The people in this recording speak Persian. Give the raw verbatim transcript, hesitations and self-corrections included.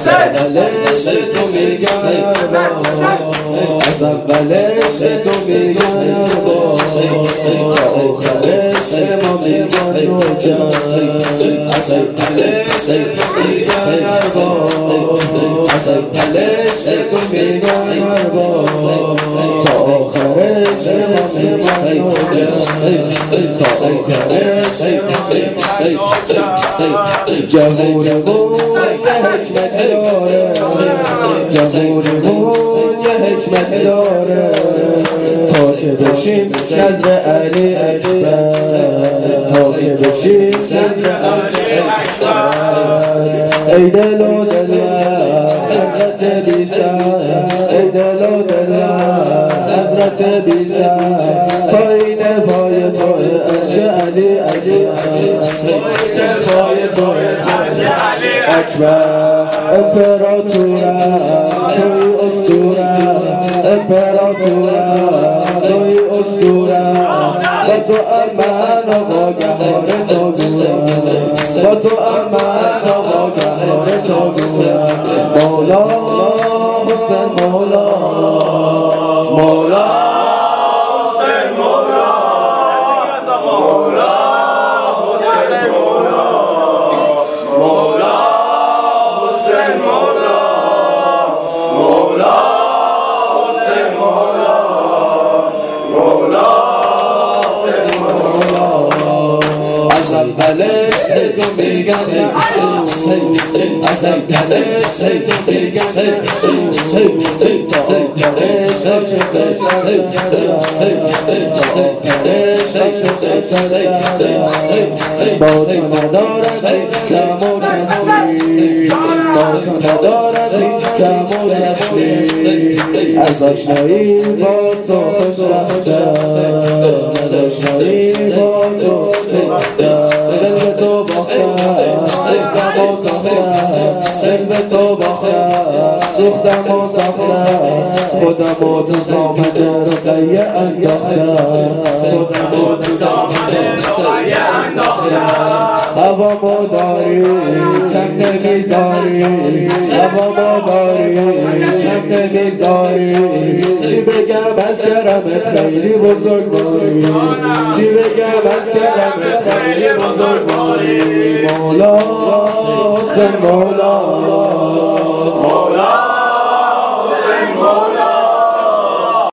اولش تو میگم از اولش تو میگم آخرش ما میگم نوجم از اولش تو میگم از اولش تو میگم تا آخرش ما میگم نوجم تا آخرش جمهورمون یه حکمت داره جمهورمون یه حکمت داره تا که بشیم نظر علی اکبر تا که بشیم نظر علی اکبر ای دل و دلم حضرت بیزن ای دل و دلم حضرت بیزن پایین پای تو عرش علی اکبر پایین پای تو عرش علی اکبر امپراتورم توی اسطورم امپراتورم توی اسطورم با تو امن آقا گهار تو دورم با تو امن آقا گهار تو دورم مولا حسین مولا مولا حسین مولا مولا حسین مولا مولا حسین مولا مولا حسین مولا مولا حسین مولا از اولش تو میگم از اولش تو میگم با تو ندارد هیچ کم و کسری با تو ندارد هیچ کم و کسری از آشنایی با تو خوش رفتم از آشنایی با تو خوش رفتم دل به تو باختم سوختم و ساختم دل به تو باختم سوختم و ساختم خودم و تو زامن رقیه انداختم خودم و تو زامن رقیه انداختم هوا ما داری کم نمیذاری هوا ما داری کم نمیذاری چی بگم از کرمت خیلی بزرگواری چی بگم از کرمت خیلی بزرگواری مولا حسین مولا مولا حسین مولا